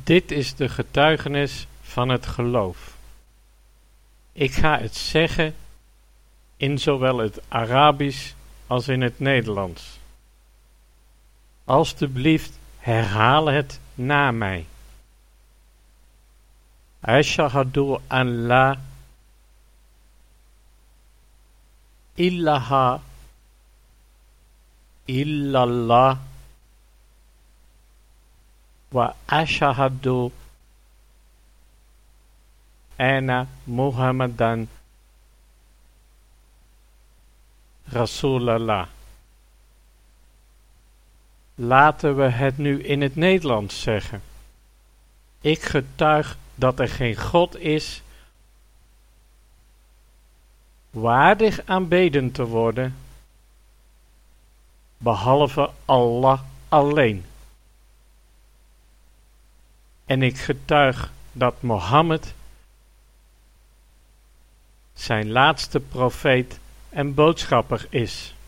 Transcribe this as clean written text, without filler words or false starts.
Dit is de getuigenis van het geloof. Ik ga het zeggen in zowel het Arabisch als in het Nederlands. Alsjeblieft, herhaal het na mij. Ashhadu an la ilaha illallah wa ashhadu anna Muhammadan Rasulallah. Laten we het nu in het Nederlands zeggen. Ik getuig dat er geen God is waardig aanbeden te worden, behalve Allah alleen. En ik getuig dat Mohammed zijn laatste profeet en boodschapper is.